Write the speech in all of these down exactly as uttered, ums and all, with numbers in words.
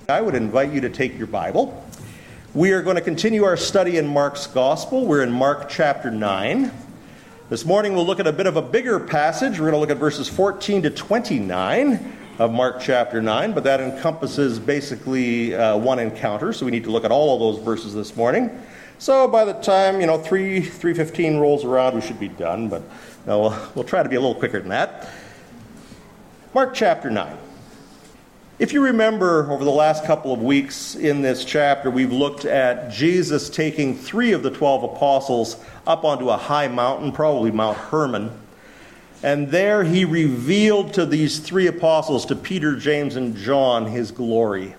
I would invite you to take your Bible. We are going to continue our study in Mark's Gospel. We're in Mark chapter nine. This morning we'll look at a bit of a bigger passage. We're going to look at verses fourteen to twenty-nine of Mark chapter nine, but that encompasses basically uh, one encounter, so we need to look at all of those verses this morning. So by the time, you know, three fifteen rolls around, we should be done, but no, we'll, we'll try to be a little quicker than that. Mark chapter nine. If you remember, over the last couple of weeks in this chapter, we've looked at Jesus taking three of the twelve apostles up onto a high mountain, probably Mount Hermon. And there he revealed to these three apostles, to Peter, James, and John, his glory.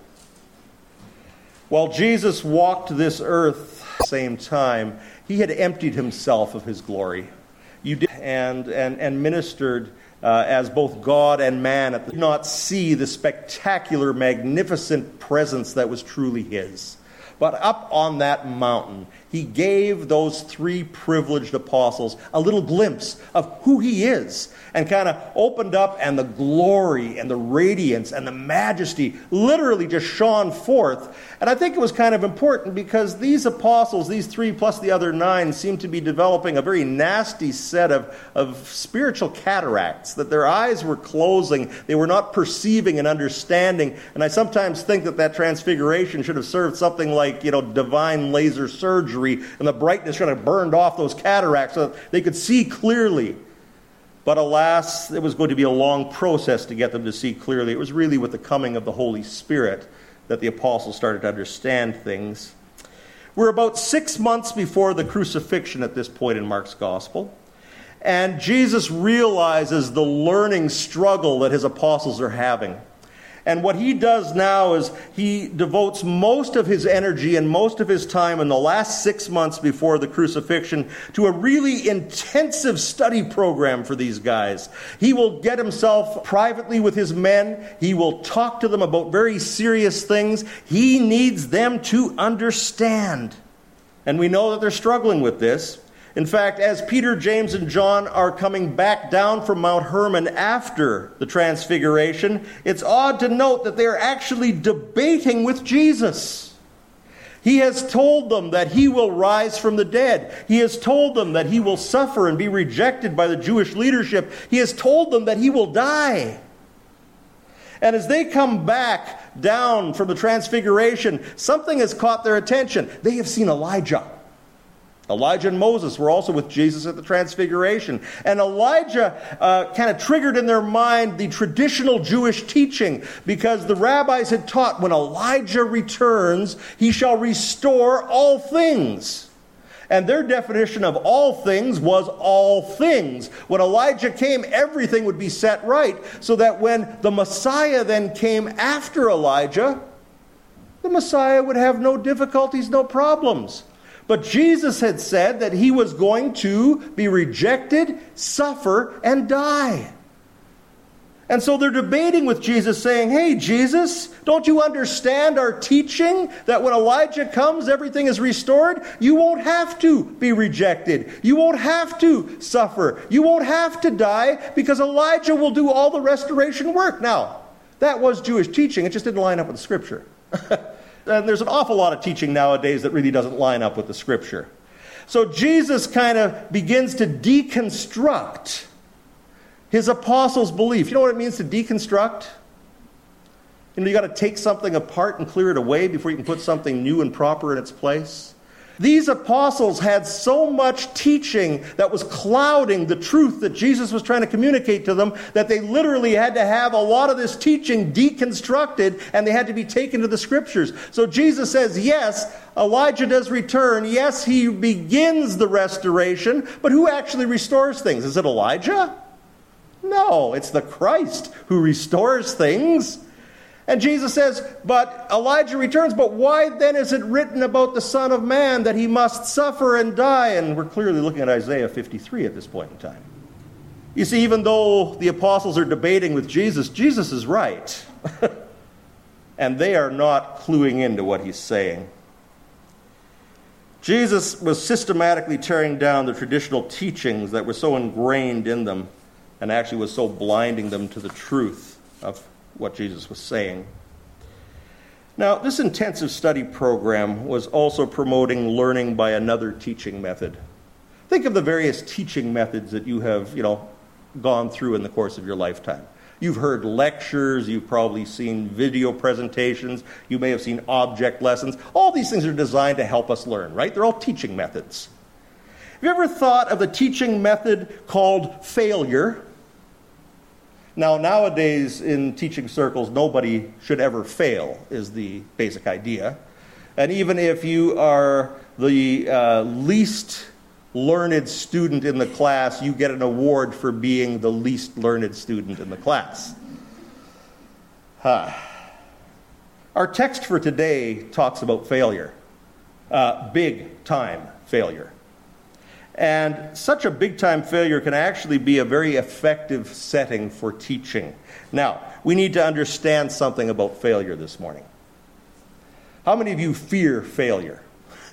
While Jesus walked this earth at the same time, he had emptied himself of his glory. You did, and, and, and ministered Uh, as both God and man, did not see the spectacular, magnificent presence that was truly his. But up on that mountain, he gave those three privileged apostles a little glimpse of who he is, and kind of opened up, and the glory and the radiance and the majesty literally just shone forth. And I think it was kind of important because these apostles, these three plus the other nine, seemed to be developing a very nasty set of, of spiritual cataracts, that their eyes were closing, they were not perceiving and understanding. And I sometimes think that that transfiguration should have served something like, you know, divine laser surgery, and the brightness should have burned off those cataracts so that they could see clearly. But alas, it was going to be a long process to get them to see clearly. It was really with the coming of the Holy Spirit that the apostles started to understand things. We're about six months before the crucifixion at this point in Mark's Gospel. And Jesus realizes the learning struggle that his apostles are having. And what he does now is he devotes most of his energy and most of his time in the last six months before the crucifixion to a really intensive study program for these guys. He will get himself privately with his men. He will talk to them about very serious things. He needs them to understand. And we know that they're struggling with this. In fact, as Peter, James, and John are coming back down from Mount Hermon after the transfiguration, it's odd to note that they're actually debating with Jesus. He has told them that he will rise from the dead. He has told them that he will suffer and be rejected by the Jewish leadership. He has told them that he will die. And as they come back down from the transfiguration, something has caught their attention. They have seen Elijah. Elijah and Moses were also with Jesus at the transfiguration. And Elijah uh, kind of triggered in their mind the traditional Jewish teaching, because the rabbis had taught when Elijah returns, he shall restore all things. And their definition of all things was all things. When Elijah came, everything would be set right, so that when the Messiah then came after Elijah, the Messiah would have no difficulties, no problems. But Jesus had said that he was going to be rejected, suffer, and die. And so they're debating with Jesus, saying, hey, Jesus, don't you understand our teaching that when Elijah comes, everything is restored? You won't have to be rejected. You won't have to suffer. You won't have to die, because Elijah will do all the restoration work. Now, that was Jewish teaching. It just didn't line up with the Scripture. And there's an awful lot of teaching nowadays that really doesn't line up with the Scripture. So Jesus kind of begins to deconstruct his apostles' belief. You know what it means to deconstruct? You know, you got to take something apart and clear it away before you can put something new and proper in its place. These apostles had so much teaching that was clouding the truth that Jesus was trying to communicate to them, that they literally had to have a lot of this teaching deconstructed, and they had to be taken to the Scriptures. So Jesus says, yes, Elijah does return. Yes, he begins the restoration, but who actually restores things? Is it Elijah? No, it's the Christ who restores things. And Jesus says, but Elijah returns, but why then is it written about the Son of Man that he must suffer and die? And we're clearly looking at Isaiah fifty-three at this point in time. You see, even though the apostles are debating with Jesus, Jesus is right. And they are not cluing into what he's saying. Jesus was systematically tearing down the traditional teachings that were so ingrained in them, and actually was so blinding them to the truth of what Jesus was saying. Now, this intensive study program was also promoting learning by another teaching method. Think of the various teaching methods that you have, you know, gone through in the course of your lifetime. You've heard lectures, you've probably seen video presentations, you may have seen object lessons. All these things are designed to help us learn, right? They're all teaching methods. Have you ever thought of the teaching method called failure? Now, nowadays in teaching circles, nobody should ever fail, is the basic idea. And even if you are the uh, least learned student in the class, you get an award for being the least learned student in the class. Huh. Our text for today talks about failure, uh, big time failure. And such a big-time failure can actually be a very effective setting for teaching. Now, we need to understand something about failure this morning. How many of you fear failure?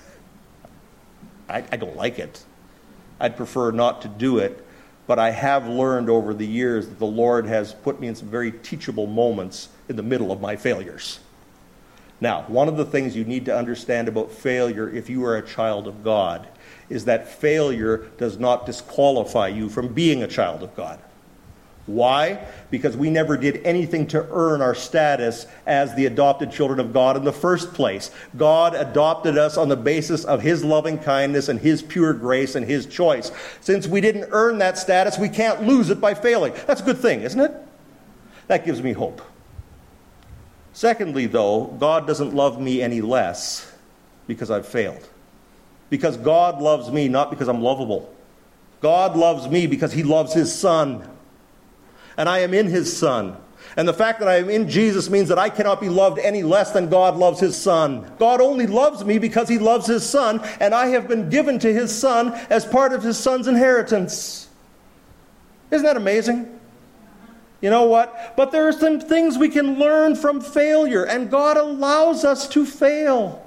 I, I don't like it. I'd prefer not to do it. But I have learned over the years that the Lord has put me in some very teachable moments in the middle of my failures. Now, one of the things you need to understand about failure if you are a child of God is that failure does not disqualify you from being a child of God. Why? Because we never did anything to earn our status as the adopted children of God in the first place. God adopted us on the basis of His loving kindness and His pure grace and His choice. Since we didn't earn that status, we can't lose it by failing. That's a good thing, isn't it? That gives me hope. Secondly, though, God doesn't love me any less because I've failed. Because God loves me, not because I'm lovable. God loves me because He loves His Son. And I am in His Son. And the fact that I am in Jesus means that I cannot be loved any less than God loves His Son. God only loves me because He loves His Son, and I have been given to His Son as part of His Son's inheritance. Isn't that amazing? You know what? But there are some things we can learn from failure, and God allows us to fail.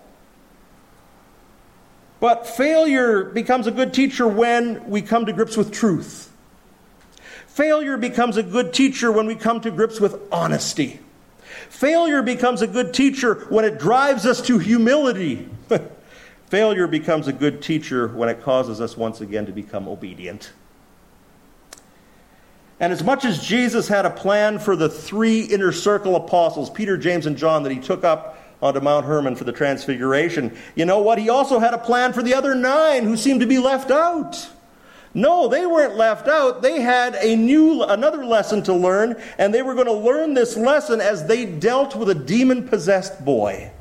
But failure becomes a good teacher when we come to grips with truth. Failure becomes a good teacher when we come to grips with honesty. Failure becomes a good teacher when it drives us to humility. Failure becomes a good teacher when it causes us once again to become obedient. And as much as Jesus had a plan for the three inner circle apostles, Peter, James, and John, that He took up onto Mount Hermon for the Transfiguration, you know what? He also had a plan for the other nine who seemed to be left out. No, they weren't left out. They had a new, another lesson to learn, and they were going to learn this lesson as they dealt with a demon-possessed boy.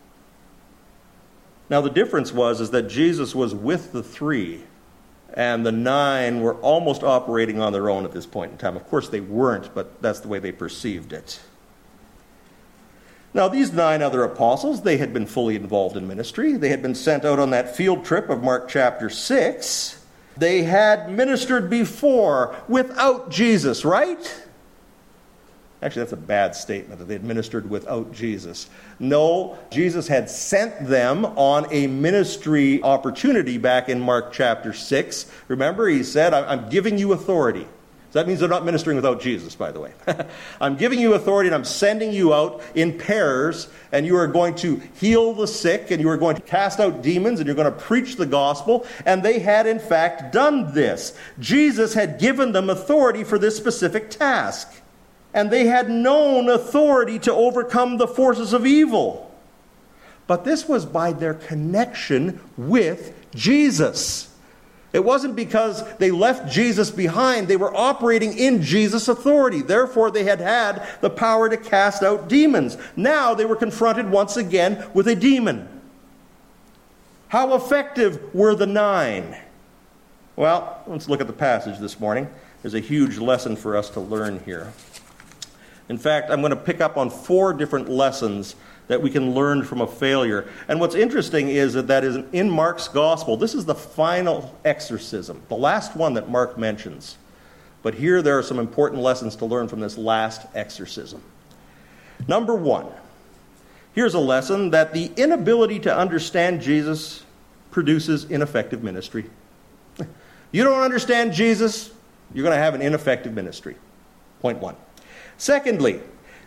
Now, the difference was is that Jesus was with the three, and the nine were almost operating on their own at this point in time. Of course, they weren't, but that's the way they perceived it. Now, these nine other apostles, they had been fully involved in ministry. They had been sent out on that field trip of Mark chapter six. They had ministered before without Jesus, right? Actually, that's a bad statement, that they had ministered without Jesus. No, Jesus had sent them on a ministry opportunity back in Mark chapter six. Remember, He said, I'm giving you authority. So that means they're not ministering without Jesus, by the way. I'm giving you authority and I'm sending you out in pairs, and you are going to heal the sick, and you are going to cast out demons, and you're going to preach the gospel. And they had in fact done this. Jesus had given them authority for this specific task. And they had known authority to overcome the forces of evil. But this was by their connection with Jesus. It wasn't because they left Jesus behind. They were operating in Jesus' authority. Therefore, they had had the power to cast out demons. Now they were confronted once again with a demon. How effective were the nine? Well, let's look at the passage this morning. There's a huge lesson for us to learn here. In fact, I'm going to pick up on four different lessons that we can learn from a failure. And what's interesting is that that is in Mark's gospel. This is the final exorcism, the last one that Mark mentions. But here there are some important lessons to learn from this last exorcism. Number one, here's a lesson that the inability to understand Jesus produces ineffective ministry. You don't understand Jesus, you're going to have an ineffective ministry. Point one. Secondly,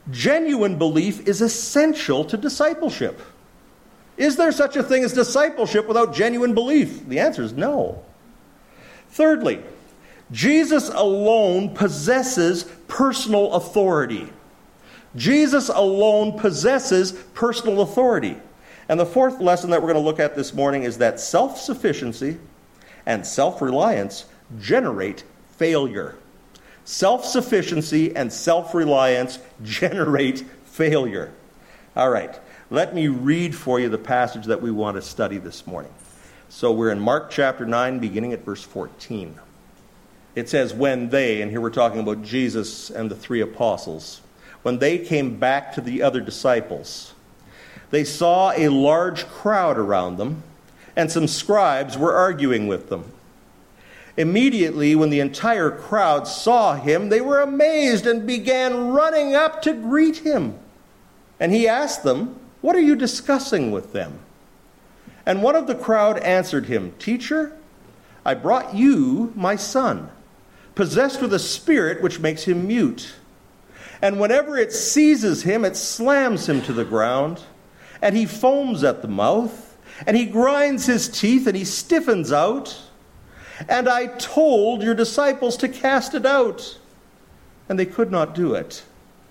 Genuine belief is essential to discipleship. Is there such a thing as discipleship without genuine belief? The answer is no. Thirdly, Jesus alone possesses personal authority. Jesus alone possesses personal authority. And the fourth lesson that we're going to look at this morning is that self-sufficiency and self-reliance generate failure. Self-sufficiency and self-reliance generate failure. All right, let me read for you the passage that we want to study this morning. So we're in Mark chapter nine, beginning at verse fourteen. It says, when they, and here we're talking about Jesus and the three apostles, when they came back to the other disciples, they saw a large crowd around them, and some scribes were arguing with them. Immediately, when the entire crowd saw him, they were amazed and began running up to greet him. And he asked them, what are you discussing with them? And one of the crowd answered him, Teacher, I brought you my son, possessed with a spirit which makes him mute. And whenever it seizes him, it slams him to the ground, and he foams at the mouth, and he grinds his teeth, and he stiffens out. And I told your disciples to cast it out, and they could not do it.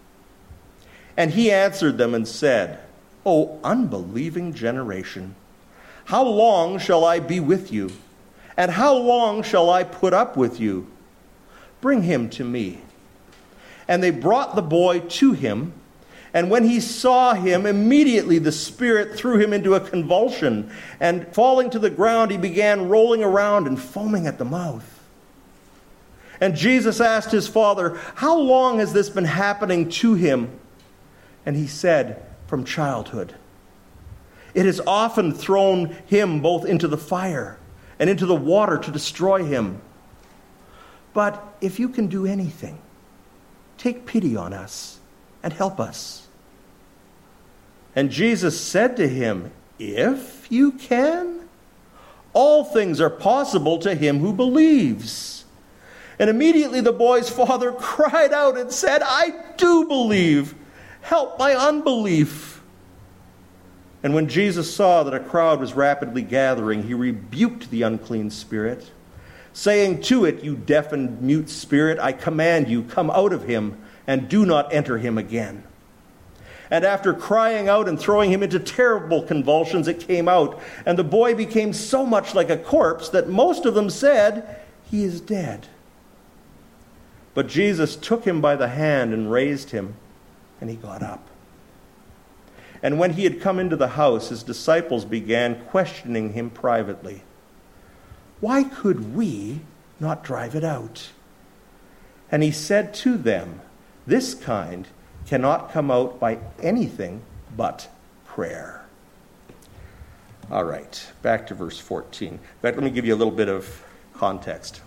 And he answered them and said, O unbelieving generation, how long shall I be with you? And how long shall I put up with you? Bring him to me. And they brought the boy to him. And when he saw him, immediately the spirit threw him into a convulsion. And falling to the ground, he began rolling around and foaming at the mouth. And Jesus asked his father, how long has this been happening to him? And he said, from childhood. It has often thrown him both into the fire and into the water to destroy him. But if you can do anything, take pity on us and help us. And Jesus said to him, if you can, all things are possible to him who believes. And immediately the boy's father cried out and said, I do believe. Help my unbelief. And when Jesus saw that a crowd was rapidly gathering, he rebuked the unclean spirit, saying to it, you deaf and mute spirit, I command you, come out of him, and do not enter him again. And after crying out and throwing him into terrible convulsions, it came out. And the boy became so much like a corpse that most of them said, he is dead. But Jesus took him by the hand and raised him, and he got up. And when he had come into the house, his disciples began questioning him privately. Why could we not drive it out? And he said to them, this kind cannot come out by anything but prayer. All right, back to verse fourteen. In fact, let me give you a little bit of context.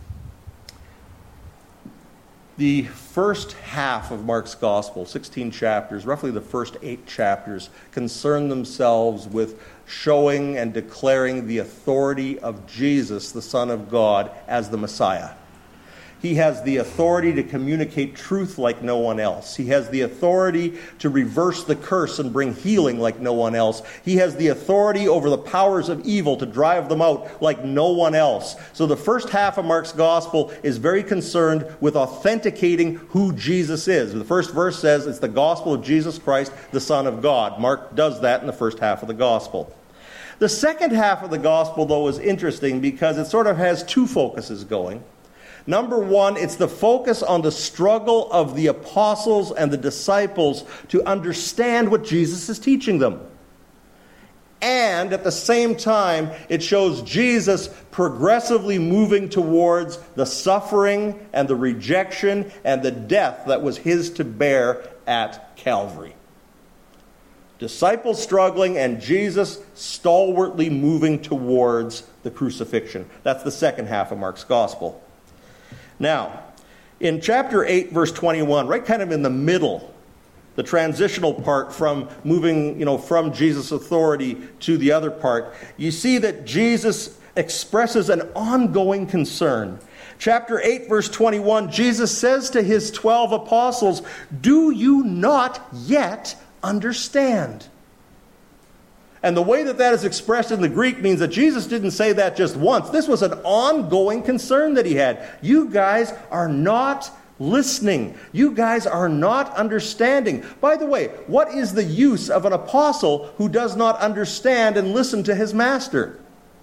The first half of Mark's Gospel, sixteen chapters, roughly the first eight chapters, concern themselves with showing and declaring the authority of Jesus, the Son of God, as the Messiah. He has the authority to communicate truth like no one else. He has the authority to reverse the curse and bring healing like no one else. He has the authority over the powers of evil to drive them out like no one else. So the first half of Mark's Gospel is very concerned with authenticating who Jesus is. The first verse says it's the gospel of Jesus Christ, the Son of God. Mark does that in the first half of the Gospel. The second half of the Gospel, though, is interesting because it sort of has two focuses going. Number one, it's the focus on the struggle of the apostles and the disciples to understand what Jesus is teaching them. And at the same time, it shows Jesus progressively moving towards the suffering and the rejection and the death that was his to bear at Calvary. Disciples struggling and Jesus stalwartly moving towards the crucifixion. That's the second half of Mark's Gospel. Now, in chapter eight, verse twenty-one, right kind of in the middle, the transitional part from moving, you know, from Jesus' authority to the other part, you see that Jesus expresses an ongoing concern Chapter eight, verse twenty-one, Jesus says to his twelve apostles, "Do you not yet understand?" And the way that that is expressed in the Greek means that Jesus didn't say that just once. This was an ongoing concern that he had. You guys are not listening. You guys are not understanding. By the way, what is the use of an apostle who does not understand and listen to his master?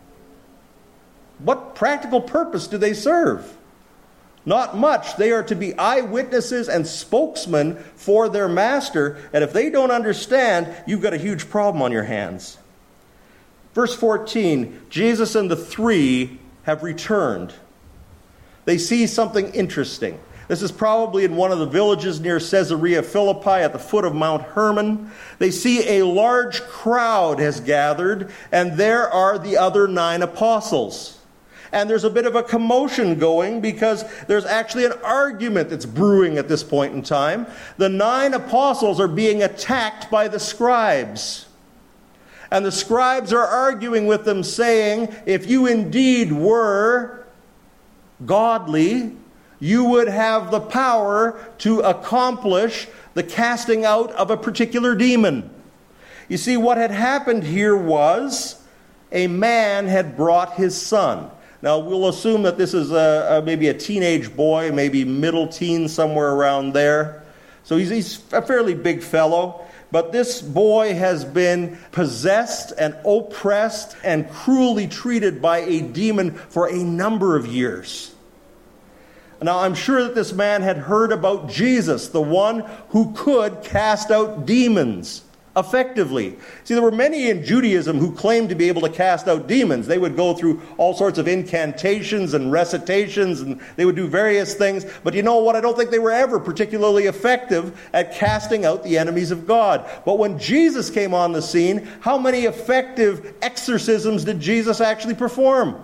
What practical purpose do they serve? Not much. They are to be eyewitnesses and spokesmen for their master, and if they don't understand, you've got a huge problem on your hands. Verse fourteen, Jesus and the three have returned. They see something interesting. This is probably in one of the villages near Caesarea Philippi at the foot of Mount Hermon. They see a large crowd has gathered, and there are the other nine apostles. And there's a bit of a commotion going because there's actually an argument that's brewing at this point in time. The nine apostles are being attacked by the scribes. And the scribes are arguing with them, saying, if you indeed were godly, you would have the power to accomplish the casting out of a particular demon. You see, what had happened here was a man had brought his son. Now, we'll assume that this is a, a, maybe a teenage boy, maybe middle teen, somewhere around there. So he's, he's a fairly big fellow. But this boy has been possessed and oppressed and cruelly treated by a demon for a number of years. Now, I'm sure that this man had heard about Jesus, the one who could cast out demons effectively. See, there were many in Judaism who claimed to be able to cast out demons. They would go through all sorts of incantations and recitations, and they would do various things. But you know what? I don't think they were ever particularly effective at casting out the enemies of God. But when Jesus came on the scene, how many effective exorcisms did Jesus actually perform?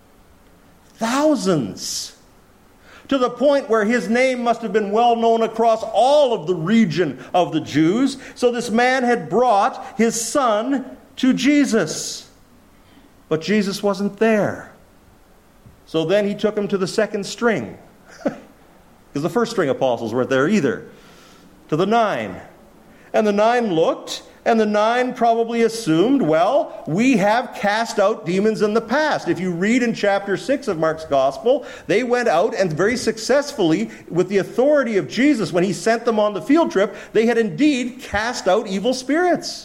Thousands. To the point where his name must have been well known across all of the region of the Jews. So this man had brought his son to Jesus. But Jesus wasn't there. So then he took him to the second string. Because the first string apostles weren't there either. To the nine. And the nine looked, and the nine probably assumed, well, we have cast out demons in the past. If you read in chapter six of Mark's Gospel, they went out and very successfully, with the authority of Jesus, when he sent them on the field trip, they had indeed cast out evil spirits.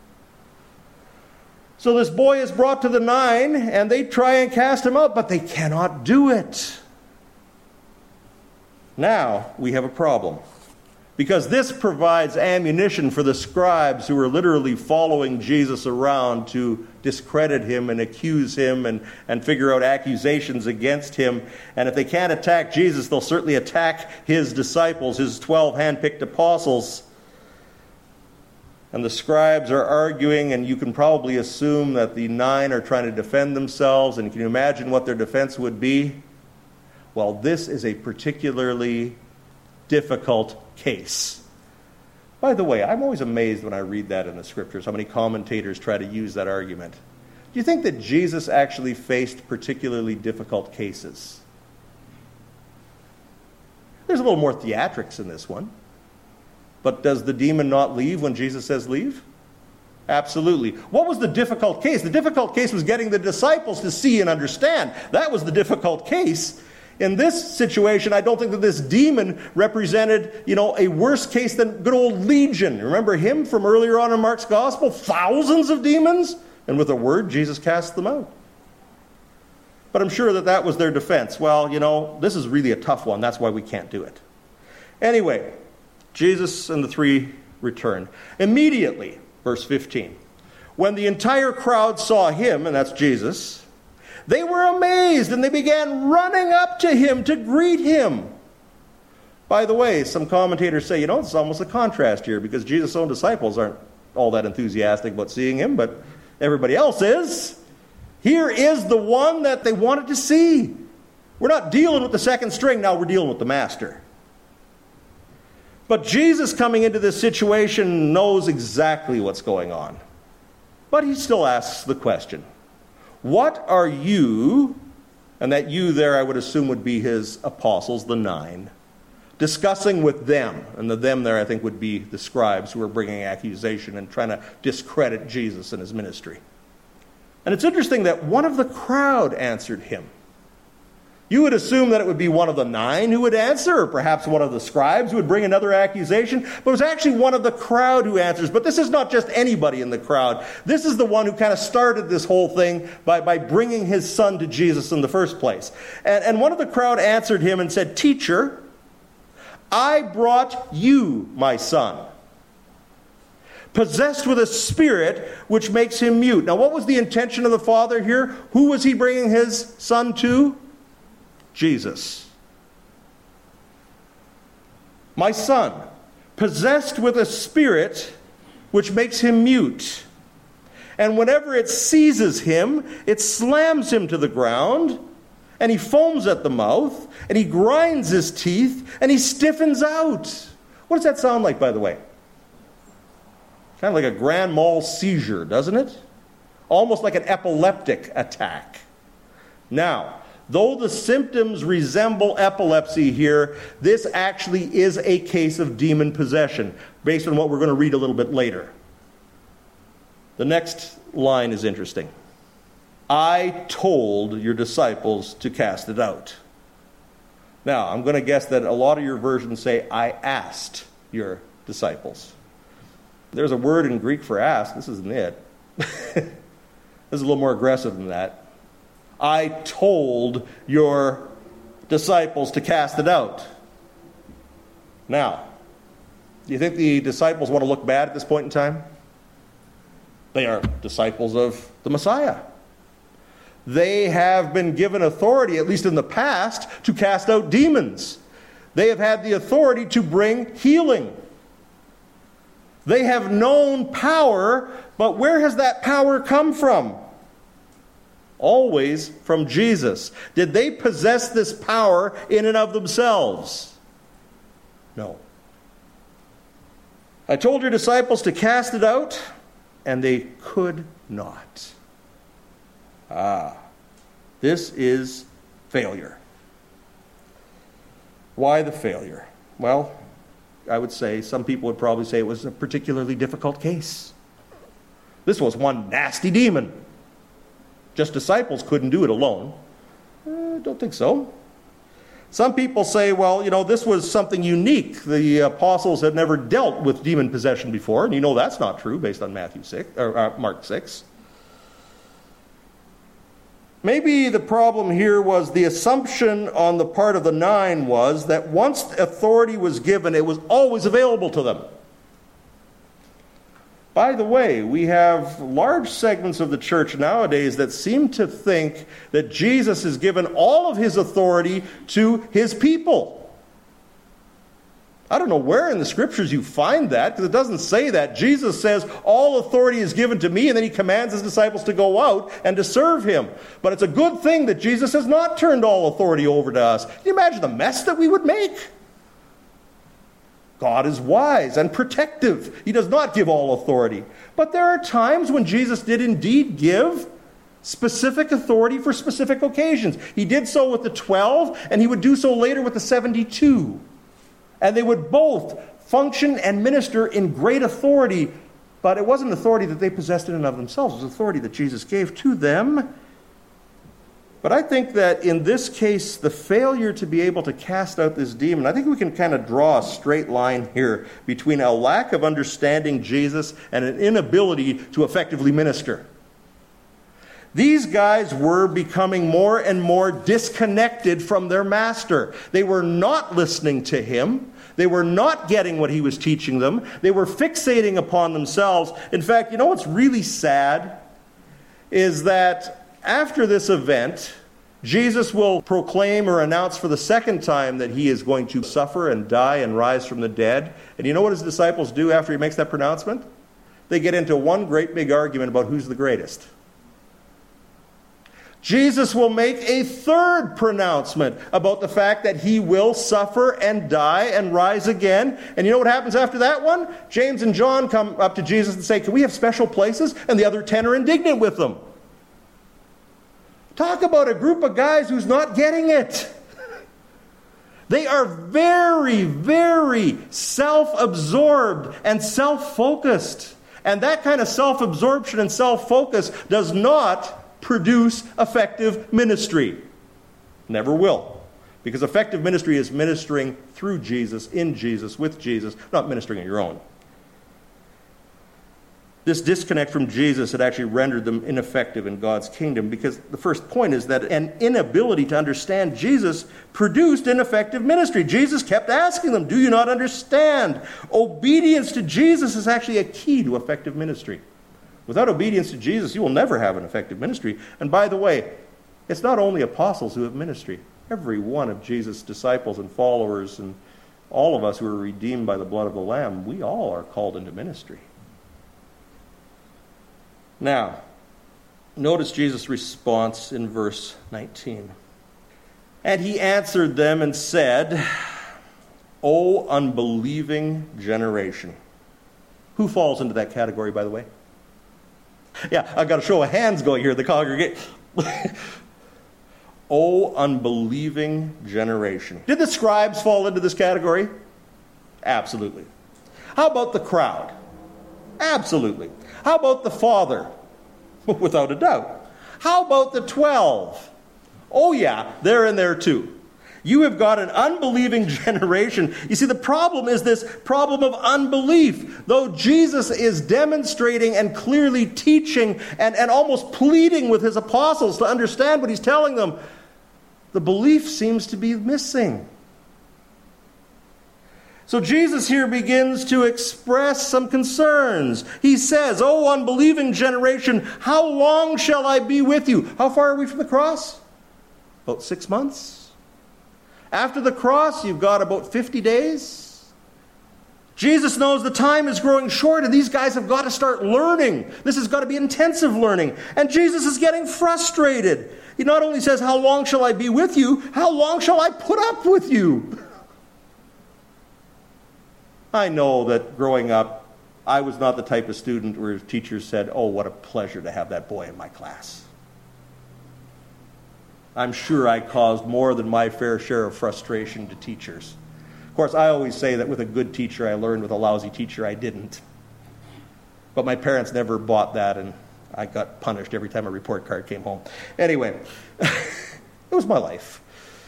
So this boy is brought to the nine, and they try and cast him out, but they cannot do it. Now we have a problem. Because this provides ammunition for the scribes who are literally following Jesus around to discredit him and accuse him and, and figure out accusations against him. And if they can't attack Jesus, they'll certainly attack his disciples, his twelve handpicked apostles. And the scribes are arguing, and you can probably assume that the nine are trying to defend themselves. And can you imagine what their defense would be? Well, this is a particularly difficult case. By the way, I'm always amazed when I read that in the scriptures, how many commentators try to use that argument. Do you think that Jesus actually faced particularly difficult cases? There's a little more theatrics in this one. But does the demon not leave when Jesus says leave? Absolutely. What was the difficult case? The difficult case was getting the disciples to see and understand. That was the difficult case. In this situation, I don't think that this demon represented, you know, a worse case than good old Legion. Remember him from earlier on in Mark's Gospel? Thousands of demons? And with a word, Jesus cast them out. But I'm sure that that was their defense. Well, you know, this is really a tough one. That's why we can't do it. Anyway, Jesus and the three returned. Immediately, verse fifteen, when the entire crowd saw him, and that's Jesus, they were amazed, and they began running up to him to greet him. By the way, some commentators say, you know, it's almost a contrast here, because Jesus' own disciples aren't all that enthusiastic about seeing him, but everybody else is. Here is the one that they wanted to see. We're not dealing with the second string, now we're dealing with the master. But Jesus, coming into this situation, knows exactly what's going on. But he still asks the question, what are you And that you there, I would assume, would be his apostles, the nine, discussing with them. And the them there, I think, would be the scribes who were bringing accusation and trying to discredit Jesus and his ministry. And it's interesting that one of the crowd answered him. You would assume that it would be one of the nine who would answer, or perhaps one of the scribes who would bring another accusation. But it was actually one of the crowd who answers. But this is not just anybody in the crowd. This is the one who kind of started this whole thing by, by bringing his son to Jesus in the first place. And, and one of the crowd answered him and said, "Teacher, I brought you my son, possessed with a spirit which makes him mute." Now, what was the intention of the father here? Who was he bringing his son to? Jesus. My son, possessed with a spirit which makes him mute. And whenever it seizes him, it slams him to the ground, and he foams at the mouth, and he grinds his teeth, and he stiffens out. What does that sound like, by the way? Kind of like a grand mal seizure, doesn't it? Almost like an epileptic attack. Now, though the symptoms resemble epilepsy here, this actually is a case of demon possession, based on what we're going to read a little bit later. The next line is interesting. I told your disciples to cast it out. Now, I'm going to guess that a lot of your versions say, I asked your disciples. There's a word in Greek for ask. This isn't it. This is a little more aggressive than that. I told your disciples to cast it out. Now, do you think the disciples want to look bad at this point in time? They are disciples of the Messiah. They have been given authority, at least in the past, to cast out demons. They have had the authority to bring healing. They have known power, but where has that power come from? Always from Jesus. Did they possess this power in and of themselves? No. I told your disciples to cast it out, and they could not. Ah, this is failure. Why the failure? Well, I would say, some people would probably say it was a particularly difficult case. This was one nasty demon. Just disciples couldn't do it alone. I uh, don't think so. Some people say, well, you know, this was something unique. The apostles had never dealt with demon possession before, and you know that's not true based on Matthew six or uh, Mark six. Maybe the problem here was the assumption on the part of the nine was that once authority was given, it was always available to them. By the way, we have large segments of the church nowadays that seem to think that Jesus has given all of his authority to his people. I don't know where in the scriptures you find that, because it doesn't say that. Jesus says, all authority is given to me, and then he commands his disciples to go out and to serve him. But it's a good thing that Jesus has not turned all authority over to us. Can you imagine the mess that we would make? God is wise and protective. He does not give all authority. But there are times when Jesus did indeed give specific authority for specific occasions. He did so with the twelve, and he would do so later with the seventy-two. And they would both function and minister in great authority, but it wasn't authority that they possessed in and of themselves. It was authority that Jesus gave to them. But I think that in this case, the failure to be able to cast out this demon, I think we can kind of draw a straight line here between a lack of understanding Jesus and an inability to effectively minister. These guys were becoming more and more disconnected from their master. They were not listening to him. They were not getting what he was teaching them. They were fixating upon themselves. In fact, you know what's really sad? Is that after this event, Jesus will proclaim or announce for the second time that he is going to suffer and die and rise from the dead. And you know what his disciples do after he makes that pronouncement? They get into one great big argument about who's the greatest. Jesus will make a third pronouncement about the fact that he will suffer and die and rise again. And you know what happens after that one? James and John come up to Jesus and say, can we have special places? And the other ten are indignant with them. Talk about a group of guys who's not getting it. They are very, very self-absorbed and self-focused. And that kind of self-absorption and self-focus does not produce effective ministry. Never will. Because effective ministry is ministering through Jesus, in Jesus, with Jesus, not ministering on your own. This disconnect from Jesus had actually rendered them ineffective in God's kingdom, because the first point is that an inability to understand Jesus produced ineffective ministry. Jesus kept asking them, do you not understand? Obedience to Jesus is actually a key to effective ministry. Without obedience to Jesus, you will never have an effective ministry. And by the way, it's not only apostles who have ministry. Every one of Jesus' disciples and followers and all of us who are redeemed by the blood of the Lamb, we all are called into ministry. Now, notice Jesus' response in verse nineteen. And he answered them and said, O unbelieving generation. Who falls into that category, by the way? Yeah, I've got a show of hands going here in the congregation. O unbelieving generation. Did the scribes fall into this category? Absolutely. How about the crowd? Absolutely. How about the Father? Without a doubt. How about the twelve? Oh yeah, they're in there too. You have got an unbelieving generation. You see, the problem is this problem of unbelief. Though Jesus is demonstrating and clearly teaching and, and almost pleading with his apostles to understand what he's telling them, the belief seems to be missing. So Jesus here begins to express some concerns. He says, O unbelieving generation, how long shall I be with you? How far are we from the cross? About six months. After the cross, you've got about fifty days. Jesus knows the time is growing short, and these guys have got to start learning. This has got to be intensive learning. And Jesus is getting frustrated. He not only says, how long shall I be with you? How long shall I put up with you? I know that growing up, I was not the type of student where teachers said, oh, what a pleasure to have that boy in my class. I'm sure I caused more than my fair share of frustration to teachers. Of course, I always say that with a good teacher I learned, with a lousy teacher I didn't. But my parents never bought that, and I got punished every time a report card came home. Anyway, it was my life.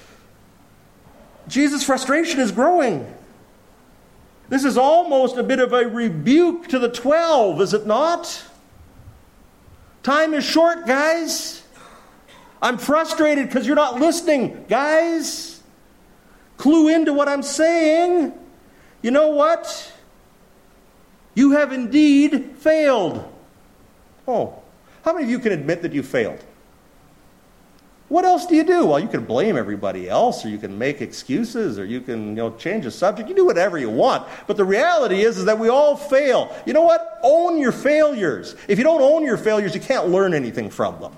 Jesus' frustration is growing. This is almost a bit of a rebuke to the twelve, is it not? Time is short, guys. I'm frustrated because you're not listening, guys. Clue into what I'm saying. You know what? You have indeed failed. Oh, how many of you can admit that you failed? What else do you do? Well, you can blame everybody else, or you can make excuses, or you can, you know, change the subject. You do whatever you want. But the reality is, is that we all fail. You know what? Own your failures. If you don't own your failures, you can't learn anything from them.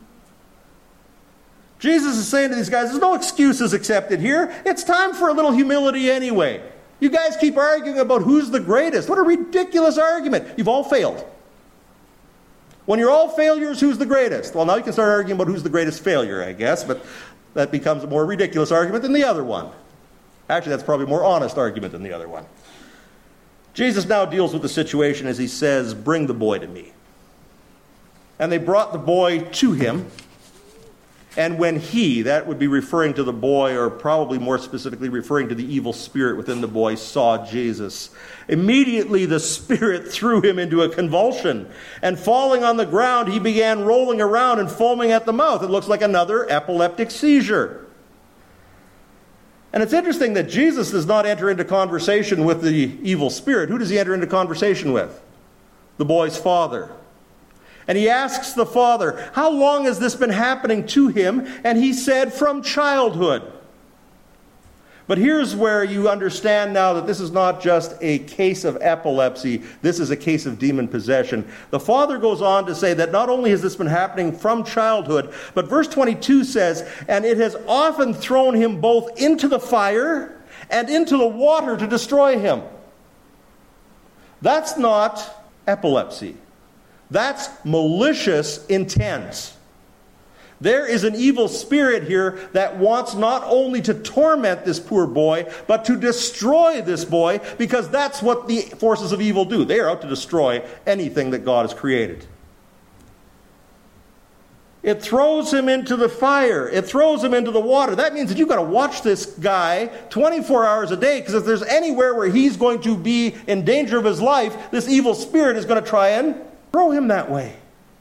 Jesus is saying to these guys, there's no excuses accepted here. It's time for a little humility anyway. You guys keep arguing about who's the greatest. What a ridiculous argument. You've all failed. When you're all failures, who's the greatest? Well, now you can start arguing about who's the greatest failure, I guess, but that becomes a more ridiculous argument than the other one. Actually, that's probably a more honest argument than the other one. Jesus now deals with the situation as he says, bring the boy to me. And they brought the boy to him. And when he, that would be referring to the boy, or probably more specifically referring to the evil spirit within the boy, saw Jesus, immediately the spirit threw him into a convulsion. And falling on the ground, he began rolling around and foaming at the mouth. It looks like another epileptic seizure. And it's interesting that Jesus does not enter into conversation with the evil spirit. Who does he enter into conversation with? The boy's father. And he asks the father, how long has this been happening to him? And he said, from childhood. But here's where you understand now that this is not just a case of epilepsy. This is a case of demon possession. The father goes on to say that not only has this been happening from childhood, but verse twenty-two says, and it has often thrown him both into the fire and into the water to destroy him. That's not epilepsy. That's malicious intent. There is an evil spirit here that wants not only to torment this poor boy, but to destroy this boy, because that's what the forces of evil do. They are out to destroy anything that God has created. It throws him into the fire. It throws him into the water. That means that you've got to watch this guy twenty-four hours a day, because if there's anywhere where he's going to be in danger of his life, this evil spirit is going to try and throw him that way.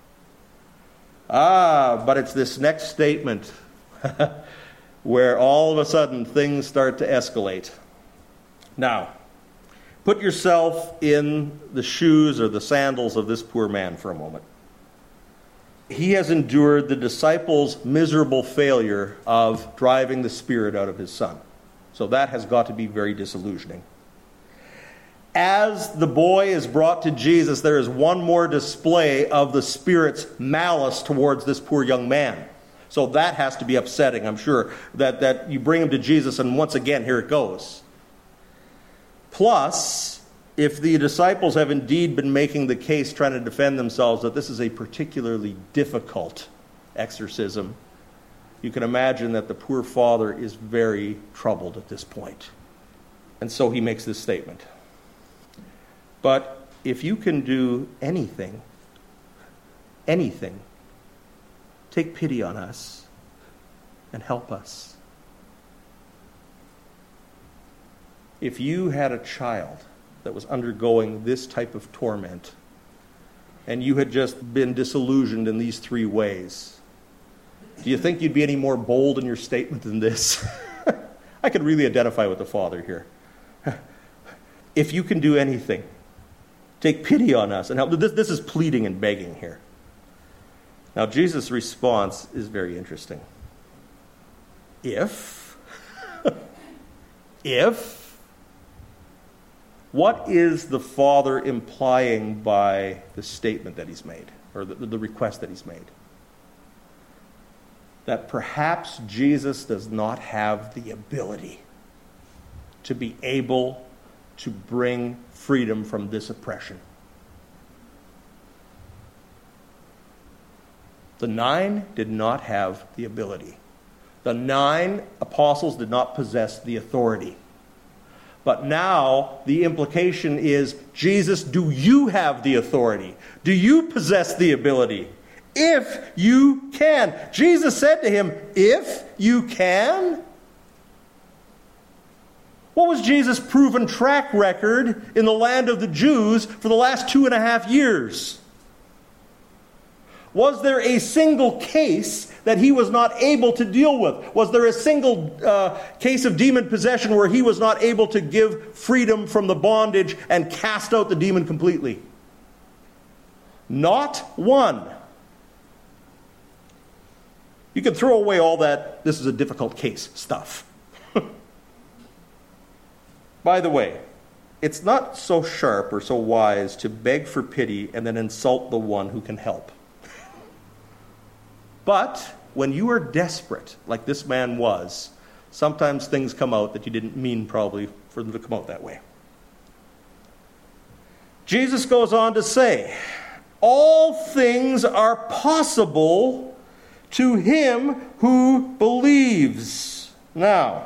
Ah, but it's this next statement where all of a sudden things start to escalate. Now, put yourself in the shoes or the sandals of this poor man for a moment. He has endured the disciples' miserable failure of driving the spirit out of his son. So that has got to be very disillusioning. As the boy is brought to Jesus, there is one more display of the Spirit's malice towards this poor young man. So that has to be upsetting, I'm sure, that, that you bring him to Jesus and once again, here it goes. Plus, if the disciples have indeed been making the case, trying to defend themselves, that this is a particularly difficult exorcism, you can imagine that the poor father is very troubled at this point. And so he makes this statement. But if you can do anything, anything, take pity on us and help us. If you had a child that was undergoing this type of torment, and you had just been disillusioned in these three ways, do you think you'd be any more bold in your statement than this? I could really identify with the father here. If you can do anything, take pity on us and help. This, this is pleading and begging here. Now, Jesus' response is very interesting. If, if, what is the Father implying by the statement that he's made, or the, the request that he's made? That perhaps Jesus does not have the ability to be able to bring freedom from this oppression. The nine did not have the ability. The nine apostles did not possess the authority. But now the implication is, Jesus, do you have the authority? Do you possess the ability? If you can. Jesus said to him, if you can? What was Jesus' proven track record in the land of the Jews for the last two and a half years? Was there a single case that he was not able to deal with? Was there a single uh, case of demon possession where he was not able to give freedom from the bondage and cast out the demon completely? Not one. You can throw away all that "this is a difficult case" stuff. By the way, it's not so sharp or so wise to beg for pity and then insult the one who can help. But when you are desperate, like this man was, sometimes things come out that you didn't mean probably for them to come out that way. Jesus goes on to say, all things are possible to him who believes. Now,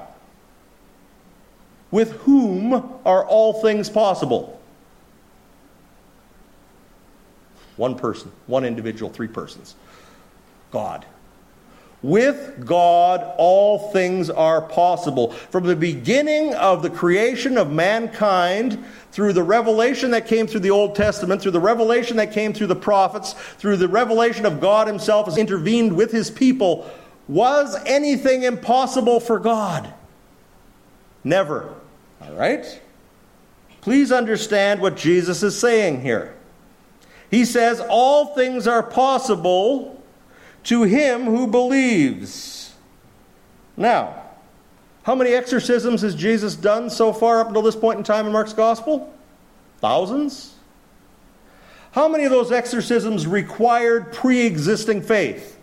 with whom are all things possible? One person, one individual, three persons. God. With God, all things are possible. From the beginning of the creation of mankind, through the revelation that came through the Old Testament, through the revelation that came through the prophets, through the revelation of God himself has intervened with his people, was anything impossible for God? Never. All right? Please understand what Jesus is saying here. He says, all things are possible to him who believes. Now, how many exorcisms has Jesus done so far up until this point in time in Mark's Gospel? Thousands? How many of those exorcisms required pre-existing faith?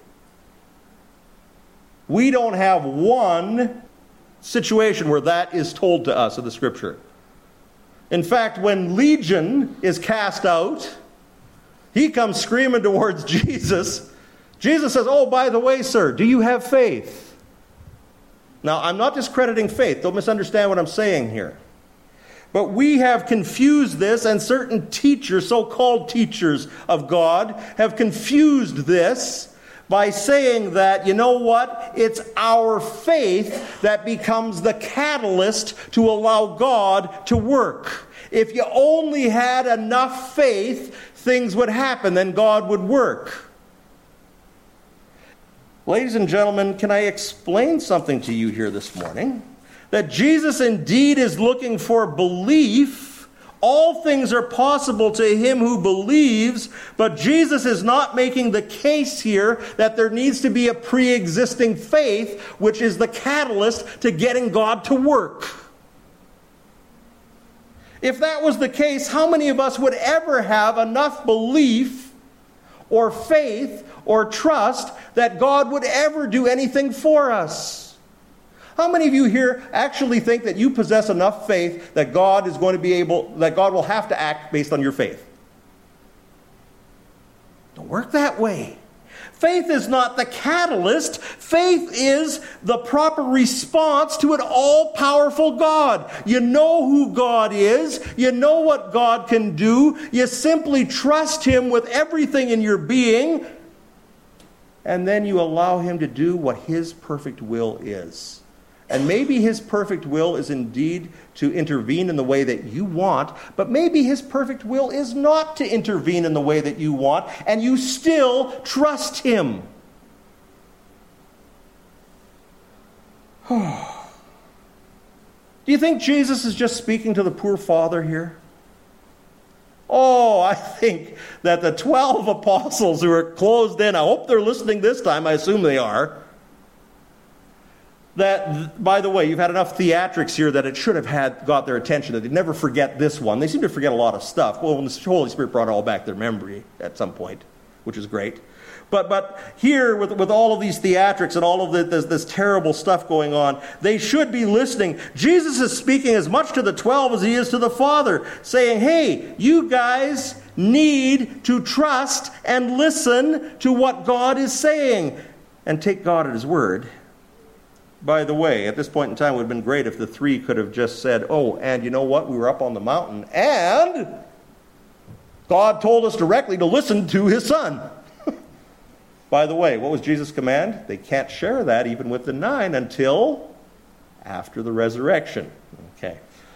We don't have one situation where that is told to us in the Scripture. In fact, when Legion is cast out, he comes screaming towards Jesus. Jesus says, oh, by the way, sir, do you have faith? Now, I'm not discrediting faith. Don't misunderstand what I'm saying here. But we have confused this, and certain teachers, so-called teachers of God, have confused this by saying that, you know what, it's our faith that becomes the catalyst to allow God to work. If you only had enough faith, things would happen, then God would work. Ladies and gentlemen, can I explain something to you here this morning? That Jesus indeed is looking for belief. All things are possible to him who believes, but Jesus is not making the case here that there needs to be a pre-existing faith, which is the catalyst to getting God to work. If that was the case, how many of us would ever have enough belief or faith or trust that God would ever do anything for us? How many of you here actually think that you possess enough faith that God is going to be able, that God will have to act based on your faith? Don't work that way. Faith is not the catalyst. Faith is the proper response to an all-powerful God. You know who God is. You know what God can do. You simply trust him with everything in your being. And then you allow him to do what his perfect will is. And maybe his perfect will is indeed to intervene in the way that you want, but maybe his perfect will is not to intervene in the way that you want, and you still trust him. Do you think Jesus is just speaking to the poor father here? Oh, I think that the twelve apostles who are closed in, I hope they're listening this time, I assume they are. That, by the way, you've had enough theatrics here that it should have had got their attention, that they'd never forget this one. They seem to forget a lot of stuff. Well, when the Holy Spirit brought it all back to their memory at some point, which is great. But but here, with, with all of these theatrics and all of the, this, this terrible stuff going on, they should be listening. Jesus is speaking as much to the twelve as he is to the Father, saying, hey, you guys need to trust and listen to what God is saying and take God at his word. By the way, at this point in time, it would have been great if the three could have just said, oh, and you know what? We were up on the mountain, and God told us directly to listen to his son. By the way, what was Jesus' command? They can't share that even with the nine until after the resurrection. Okay.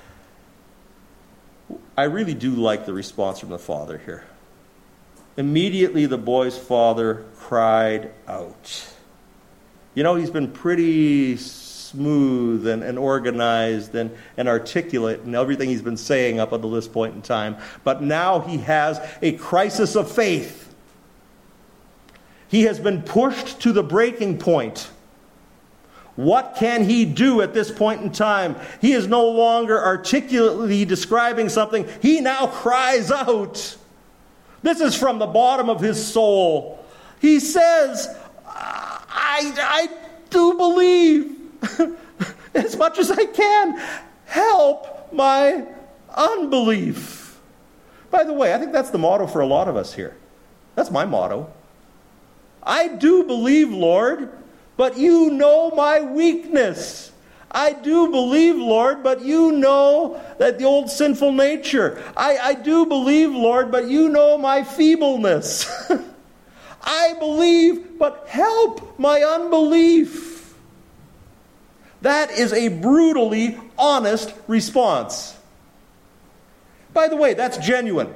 I really do like the response from the father here. Immediately the boy's father cried out. You know, he's been pretty smooth and, and organized and, and articulate in everything he's been saying up until this point in time. But now he has a crisis of faith. He has been pushed to the breaking point. What can he do at this point in time? He is no longer articulately describing something. He now cries out. This is from the bottom of his soul. He says, I, I do believe as much as I can. Help my unbelief. By the way, I think that's the motto for a lot of us here. That's my motto. I do believe, Lord, but you know my weakness. I do believe, Lord, but you know that the old sinful nature. I, I do believe, Lord, but you know my feebleness. I believe, but help my unbelief. That is a brutally honest response. By the way, that's genuine.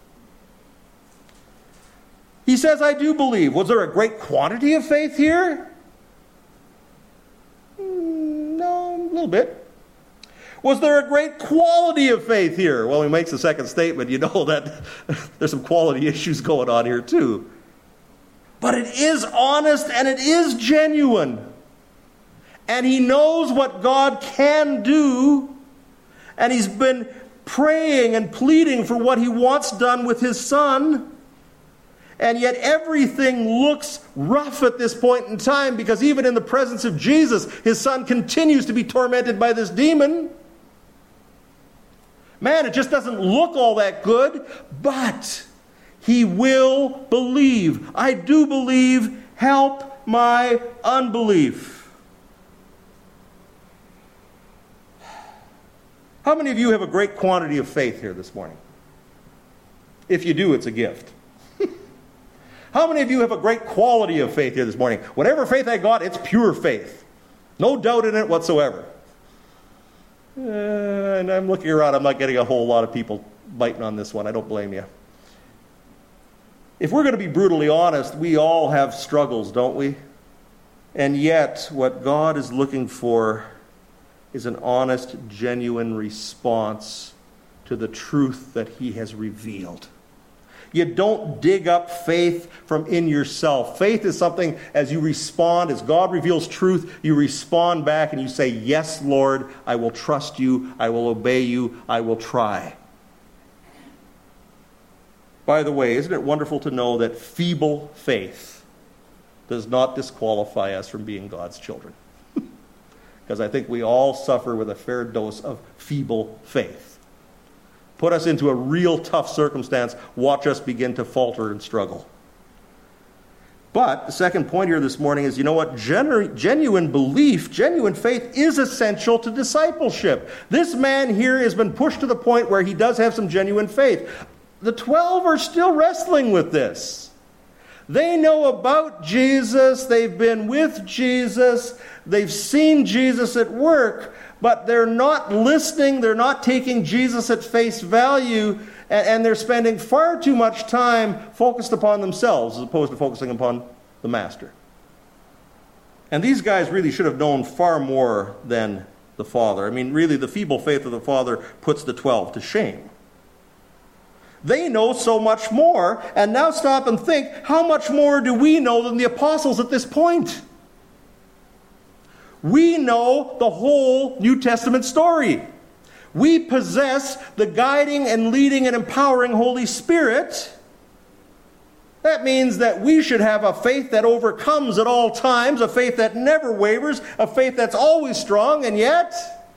He says, I do believe. Was there a great quantity of faith here? No, a little bit. Was there a great quality of faith here? Well, he makes the second statement. You know that there's some quality issues going on here too. But it is honest and it is genuine. And he knows what God can do. And he's been praying and pleading for what he wants done with his son. And yet everything looks rough at this point in time, because even in the presence of Jesus, his son continues to be tormented by this demon. Man, it just doesn't look all that good, but he will believe. I do believe. help my unbelief. How many of you have a great quantity of faith here this morning? If you do, it's a gift. How many of you have a great quality of faith here this morning? Whatever faith I got, it's pure faith. No doubt in it whatsoever. Uh, and I'm looking around, I'm not getting a whole lot of people biting on this one. I don't blame you. If we're going to be brutally honest, we all have struggles, don't we? And yet, what God is looking for is an honest, genuine response to the truth that He has revealed. You don't dig up faith from in yourself. Faith is something as you respond, as God reveals truth, you respond back and you say, yes, Lord, I will trust you, I will obey you, I will try. By the way, isn't it wonderful to know that feeble faith does not disqualify us from being God's children? Because I think we all suffer with a fair dose of feeble faith. Put us into a real tough circumstance, watch us begin to falter and struggle. But the second point here this morning is, you know what? Genu- genuine belief, genuine faith is essential to discipleship. This man here has been pushed to the point where he does have some genuine faith. The twelve are still wrestling with this. They know about Jesus, they've been with Jesus, they've seen Jesus at work, but they're not listening, they're not taking Jesus at face value, and, and they're spending far too much time focused upon themselves as opposed to focusing upon the Master. And these guys really should have known far more than the Father. I mean, really, the feeble faith of the Father puts the twelve to shame. They know so much more, and now stop and think, how much more do we know than the apostles at this point? We know the whole New Testament story. We possess the guiding and leading and empowering Holy Spirit. That means that we should have a faith that overcomes at all times, a faith that never wavers, a faith that's always strong, and yet,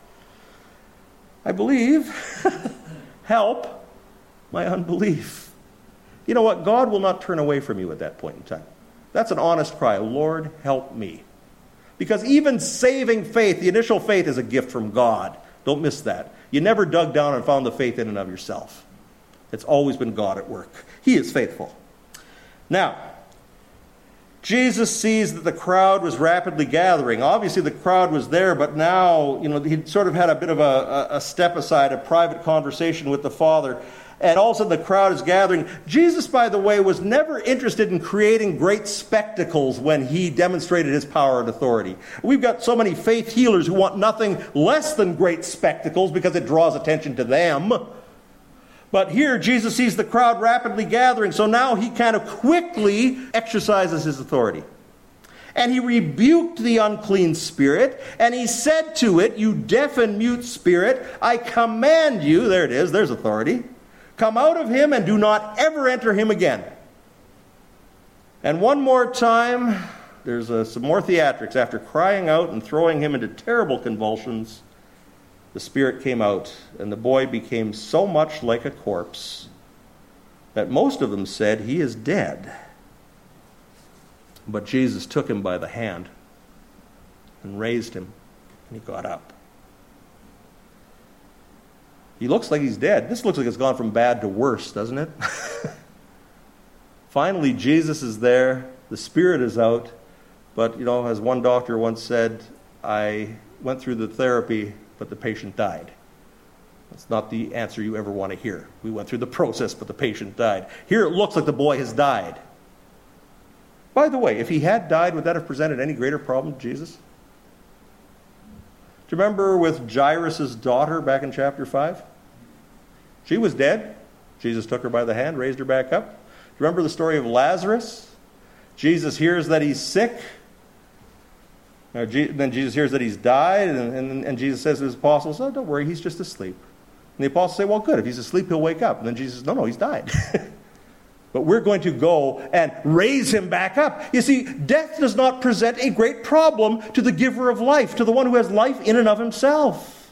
I believe, help my unbelief. You know what? God will not turn away from you at that point in time. That's an honest cry. Lord, help me. Because even saving faith, the initial faith is a gift from God. Don't miss that. You never dug down and found the faith in and of yourself. It's always been God at work. He is faithful. Now, Jesus sees that the crowd was rapidly gathering. Obviously, the crowd was there, but now, you know, he sort of had a bit of a, a step aside, a private conversation with the Father. And all of a sudden the crowd is gathering. Jesus, by the way, was never interested in creating great spectacles when he demonstrated his power and authority. We've got so many faith healers who want nothing less than great spectacles because it draws attention to them. But here Jesus sees the crowd rapidly gathering, so now he kind of quickly exercises his authority. And he rebuked the unclean spirit, and he said to it, "You deaf and mute spirit, I command you," there it is, there's authority, "come out of him and do not ever enter him again." And one more time, there's uh, some more theatrics. After crying out and throwing him into terrible convulsions, the spirit came out, and the boy became so much like a corpse that most of them said, "He is dead." But Jesus took him by the hand and raised him, and he got up. He looks like he's dead. This looks like it's gone from bad to worse, doesn't it? Finally, Jesus is there. The spirit is out. But, you know, as one doctor once said, I went through the therapy, but the patient died. That's not the answer you ever want to hear. We went through the process, but the patient died. Here it looks like the boy has died. By the way, if he had died, would that have presented any greater problem to Jesus? Do you remember with Jairus' daughter back in chapter five? She was dead. Jesus took her by the hand, raised her back up. Do you remember the story of Lazarus? Jesus hears that he's sick. Now, then Jesus hears that he's died, and, and, and Jesus says to his apostles, "Oh, don't worry, he's just asleep." And the apostles say, "Well, good, if he's asleep, he'll wake up." And then Jesus says, "No, no, he's died." But we're going to go and raise him back up. You see, death does not present a great problem to the giver of life, to the one who has life in and of himself.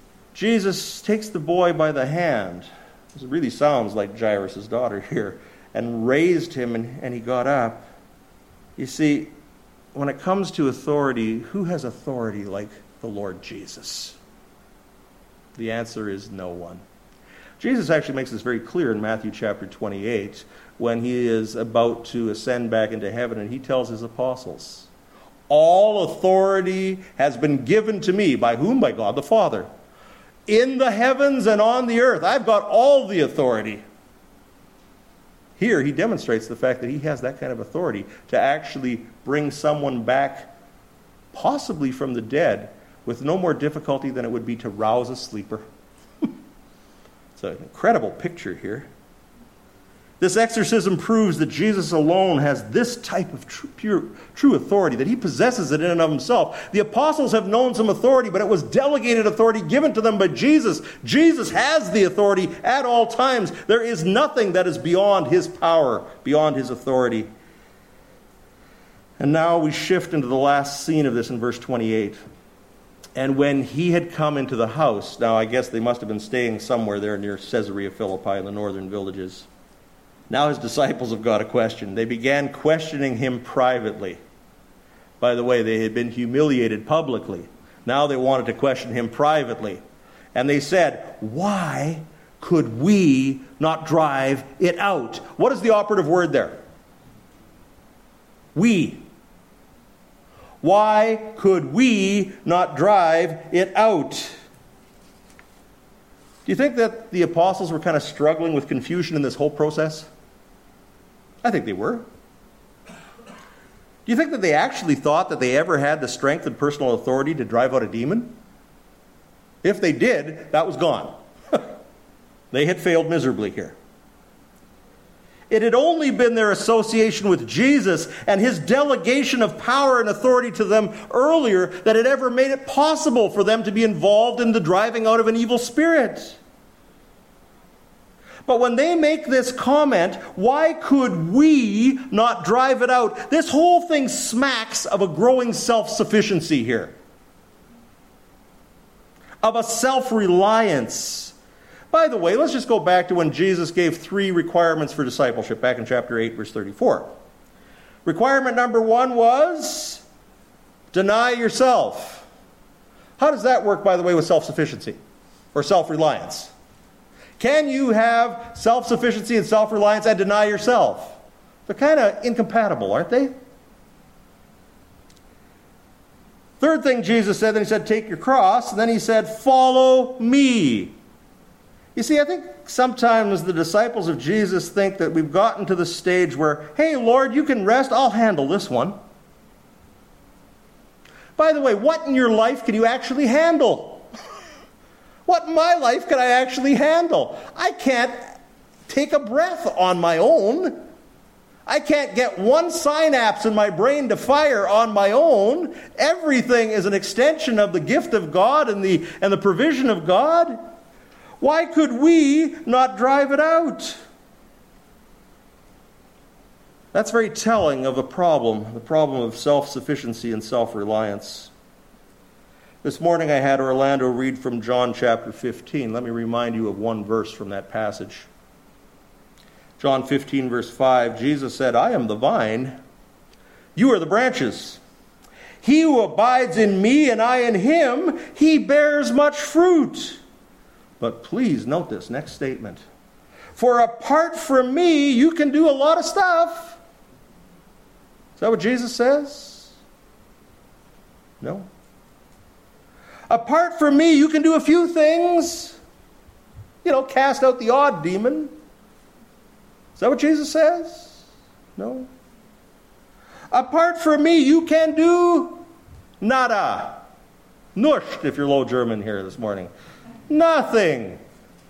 Jesus takes the boy by the hand. It really sounds like Jairus' daughter here. and raised him, and, and he got up. You see, when it comes to authority, who has authority like the Lord Jesus? The answer is no one. Jesus actually makes this very clear in Matthew chapter twenty-eight when he is about to ascend back into heaven, and he tells his apostles, all authority has been given to me. By whom? By God the Father. In the heavens and on the earth. I've got all the authority. Here he demonstrates the fact that he has that kind of authority to actually bring someone back, possibly from the dead, with no more difficulty than it would be to rouse a sleeper. It's an incredible picture here. This exorcism proves that Jesus alone has this type of true, pure, true authority, that he possesses it in and of himself. The apostles have known some authority, but it was delegated authority given to them by Jesus. Jesus has the authority at all times. There is nothing that is beyond his power, beyond his authority. And now we shift into the last scene of this in verse twenty-eight. And when he had come into the house, now I guess they must have been staying somewhere there near Caesarea Philippi in the northern villages. Now his disciples have got a question. They began questioning him privately. By the way, they had been humiliated publicly. Now they wanted to question him privately. And they said, why could we not drive it out? What is the operative word there? We. Why could we not drive it out? Do you think that the apostles were kind of struggling with confusion in this whole process? I think they were. Do you think that they actually thought that they ever had the strength and personal authority to drive out a demon? If they did, that was gone. They had failed miserably here. It had only been their association with Jesus and his delegation of power and authority to them earlier that had ever made it possible for them to be involved in the driving out of an evil spirit. But when they make this comment, why could we not drive it out? This whole thing smacks of a growing self-sufficiency here. Of a self-reliance. By the way, let's just go back to when Jesus gave three requirements for discipleship, back in chapter eight, verse thirty-four. Requirement number one was, deny yourself. How does that work, by the way, with self-sufficiency or self-reliance? Can you have self-sufficiency and self-reliance and deny yourself? They're kind of incompatible, aren't they? Third thing Jesus said, then he said, take your cross. And then he said, follow me. You see, I think sometimes the disciples of Jesus think that we've gotten to the stage where, hey, Lord, you can rest. I'll handle this one. By the way, what in your life can you actually handle? What in my life can I actually handle? I can't take a breath on my own. I can't get one synapse in my brain to fire on my own. Everything is an extension of the gift of God and the, and the provision of God. Why could we not drive it out? That's very telling of a problem, the problem of self-sufficiency and self-reliance. This morning I had Orlando read from John chapter fifteen. Let me remind you of one verse from that passage. John fifteen, verse five, Jesus said, I am the vine, you are the branches. He who abides in me and I in him, he bears much fruit. But please note this next statement. For apart from me, you can do a lot of stuff. Is that what Jesus says? No. Apart from me, you can do a few things. You know, cast out the odd demon. Is that what Jesus says? No. Apart from me, you can do nada. Nuscht, if you're Low German here this morning. Nothing.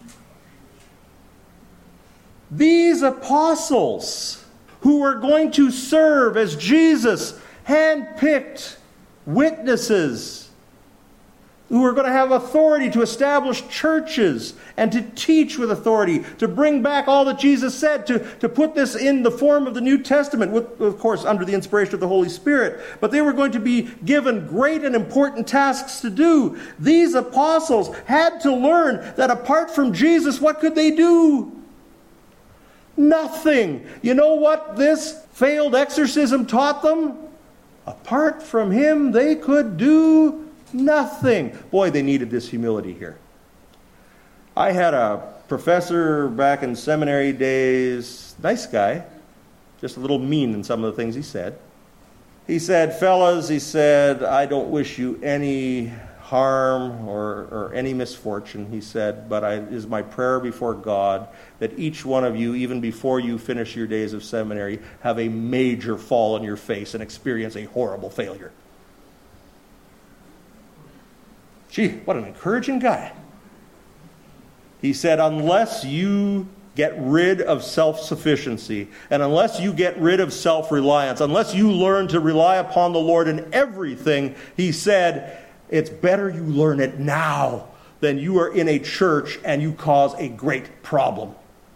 These apostles who were going to serve as Jesus' hand-picked witnesses, who were going to have authority to establish churches and to teach with authority, to bring back all that Jesus said, to, to put this in the form of the New Testament, with, of course, under the inspiration of the Holy Spirit. But they were going to be given great and important tasks to do. These apostles had to learn that apart from Jesus, what could they do? nothing. You know what this failed exorcism taught them? Apart from him, they could do nothing. Boy, they needed this humility here. I had a professor back in seminary days, nice guy, just a little mean in some of the things he said. He said, fellas, he said, I don't wish you any harm or, or any misfortune, he said, but I, it is my prayer before God that each one of you, even before you finish your days of seminary, have a major fall on your face and experience a horrible failure. Gee, what an encouraging guy. He said, unless you get rid of self-sufficiency, and unless you get rid of self-reliance, unless you learn to rely upon the Lord in everything, he said, it's better you learn it now than you are in a church and you cause a great problem.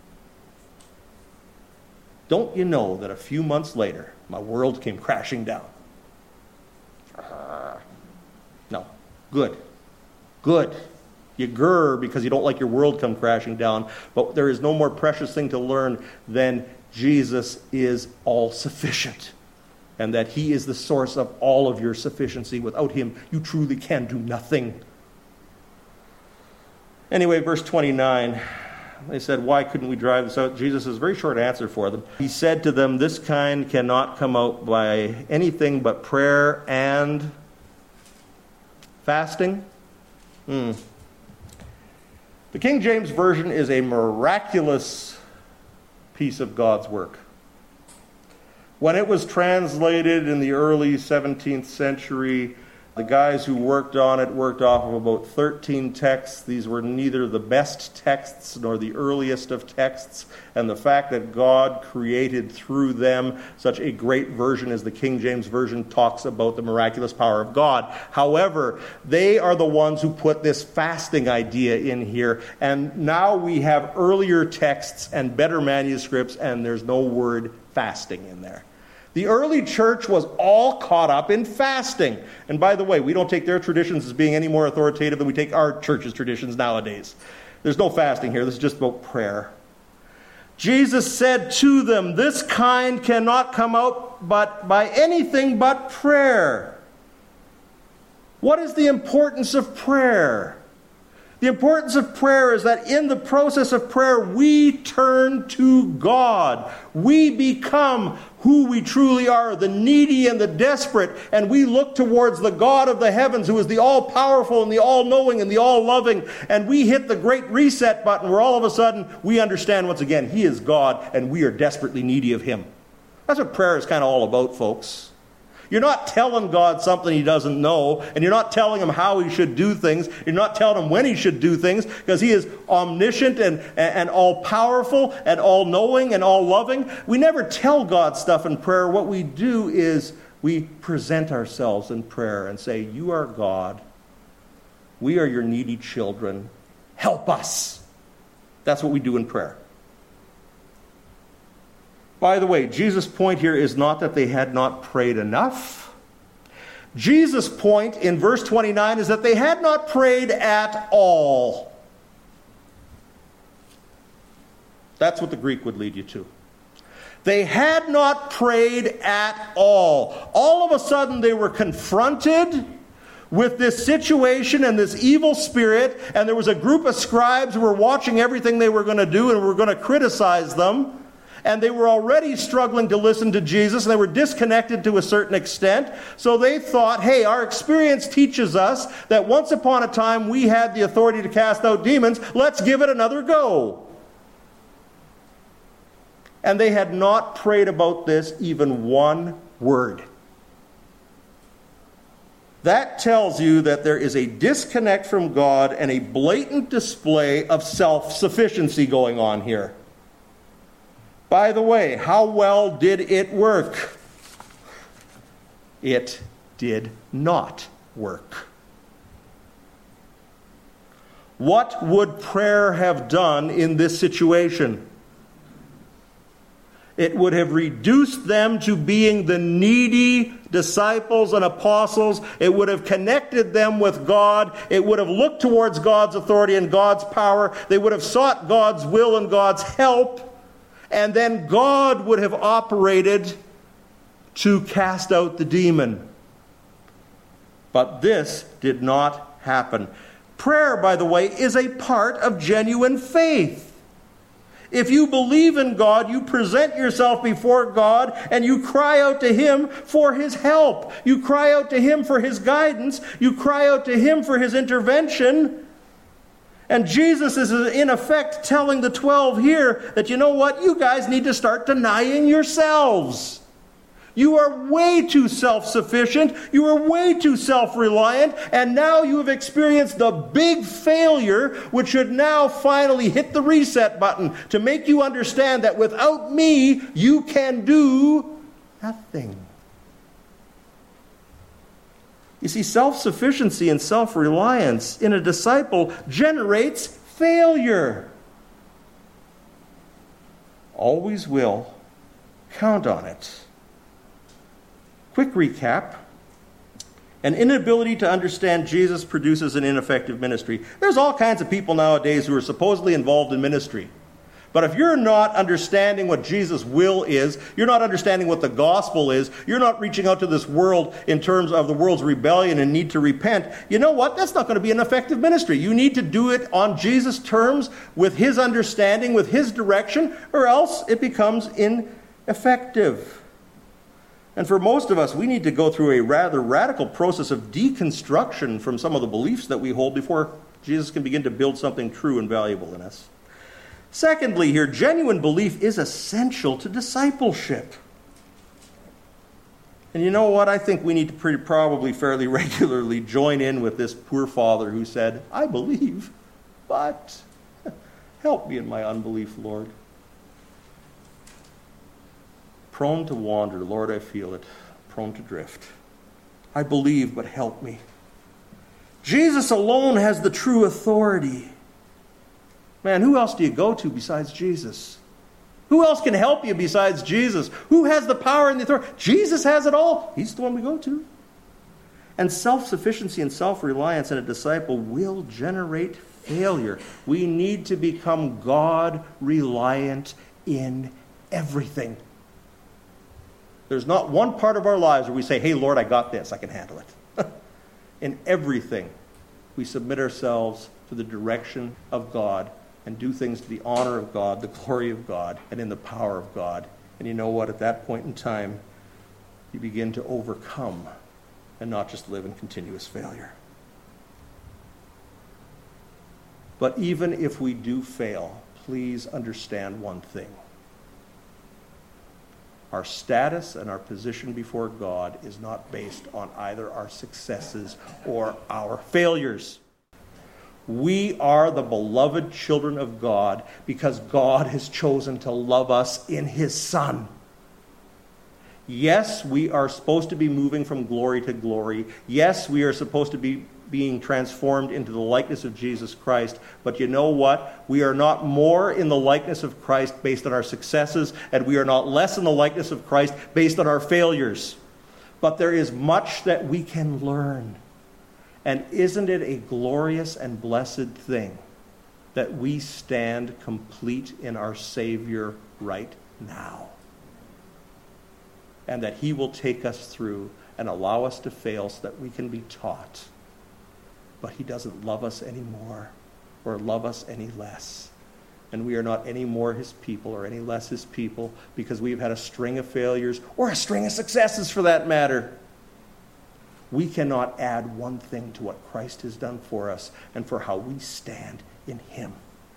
Don't you know that a few months later, my world came crashing down? Uh, no. Good. Good. You grr because you don't like your world come crashing down. But there is no more precious thing to learn than Jesus is all-sufficient. And that he is the source of all of your sufficiency. Without him, you truly can do nothing. Anyway, verse twenty-nine. They said, why couldn't we drive this out? Jesus has a very short answer for them. He said to them, this kind cannot come out by anything but prayer and fasting. Hmm. The King James Version is a miraculous piece of God's work. When it was translated in the early seventeenth century, the guys who worked on it worked off of about thirteen texts. These were neither the best texts nor the earliest of texts. And the fact that God created through them such a great version as the King James Version talks about the miraculous power of God. However, they are the ones who put this fasting idea in here. And now we have earlier texts and better manuscripts, and there's no word fasting in there. The early church was all caught up in fasting. And by the way, we don't take their traditions as being any more authoritative than we take our church's traditions nowadays. There's no fasting here. This is just about prayer. Jesus said to them, this kind cannot come out but by anything but prayer. What is the importance of prayer? The importance of prayer is that in the process of prayer, we turn to God. We become who we truly are, the needy and the desperate, and we look towards the God of the heavens, who is the all-powerful and the all-knowing and the all-loving, and we hit the great reset button where all of a sudden we understand once again He is God and we are desperately needy of Him. That's what prayer is kind of all about, folks. You're not telling God something He doesn't know, and you're not telling Him how He should do things. You're not telling Him when He should do things, because He is omniscient and, and, and all-powerful and all-knowing and all-loving. We never tell God stuff in prayer. What we do is we present ourselves in prayer and say, you are God. We are your needy children. Help us. That's what we do in prayer. By the way, Jesus' point here is not that they had not prayed enough. Jesus' point in verse twenty-nine is that they had not prayed at all. That's what the Greek would lead you to. They had not prayed at all. All of a sudden they were confronted with this situation and this evil spirit, and there was a group of scribes who were watching everything they were going to do and were going to criticize them. And they were already struggling to listen to Jesus, and they were disconnected to a certain extent. So they thought, hey, our experience teaches us that once upon a time we had the authority to cast out demons. Let's give it another go. And they had not prayed about this even one word. That tells you that there is a disconnect from God and a blatant display of self-sufficiency going on here. By the way, how well did it work? It did not work. What would prayer have done in this situation? It would have reduced them to being the needy disciples and apostles. It would have connected them with God. It would have looked towards God's authority and God's power. They would have sought God's will and God's help. and then God would have operated to cast out the demon. But this did not happen. Prayer, by the way, is a part of genuine faith. If you believe in God, you present yourself before God and you cry out to Him for His help. You cry out to Him for His guidance. You cry out to Him for His intervention. And Jesus is in effect telling the twelve here that, you know what, you guys need to start denying yourselves. You are way too self-sufficient. You are way too self-reliant. And now you have experienced the big failure, which should now finally hit the reset button to make you understand that without me, you can do nothing. You see, self-sufficiency and self-reliance in a disciple generates failure. Always will. Count on it. Quick recap. An inability to understand Jesus produces an ineffective ministry. There's all kinds of people nowadays who are supposedly involved in ministry. But if you're not understanding what Jesus' will is, you're not understanding what the gospel is, you're not reaching out to this world in terms of the world's rebellion and need to repent, you know what? That's not going to be an effective ministry. You need to do it on Jesus' terms, with His understanding, with His direction, or else it becomes ineffective. And for most of us, we need to go through a rather radical process of deconstruction from some of the beliefs that we hold before Jesus can begin to build something true and valuable in us. Secondly here, genuine belief is essential to discipleship. And you know what? I think we need to pretty, probably fairly regularly join in with this poor father who said, I believe, but help me in my unbelief, Lord. Prone to wander, Lord, I feel it. Prone to drift. I believe, but help me. Jesus alone has the true authority. Man, who else do you go to besides Jesus? Who else can help you besides Jesus? Who has the power and the authority? Jesus has it all. He's the one we go to. And self-sufficiency and self-reliance in a disciple will generate failure. We need to become God-reliant in everything. There's not one part of our lives where we say, hey, Lord, I got this. I can handle it. In everything, we submit ourselves to the direction of God and do things to the honor of God, the glory of God, and in the power of God. And you know what? At that point in time, you begin to overcome and not just live in continuous failure. But even if we do fail, please understand one thing. Our status and our position before God is not based on either our successes or our failures. We are the beloved children of God because God has chosen to love us in His Son. Yes, we are supposed to be moving from glory to glory. Yes, we are supposed to be being transformed into the likeness of Jesus Christ. But you know what? We are not more in the likeness of Christ based on our successes, and we are not less in the likeness of Christ based on our failures. But there is much that we can learn. And isn't it a glorious and blessed thing that we stand complete in our Savior right now? And that He will take us through and allow us to fail so that we can be taught. But He doesn't love us any more or love us any less. And we are not any more His people or any less His people because we've had a string of failures or a string of successes for that matter. We cannot add one thing to what Christ has done for us and for how we stand in Him.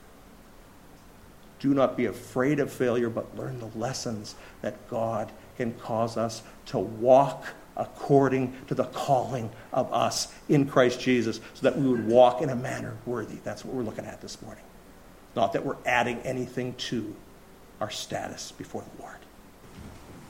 Do not be afraid of failure, but learn the lessons that God can cause us to walk according to the calling of us in Christ Jesus, so that we would walk in a manner worthy. That's what we're looking at this morning. Not that we're adding anything to our status before the Lord.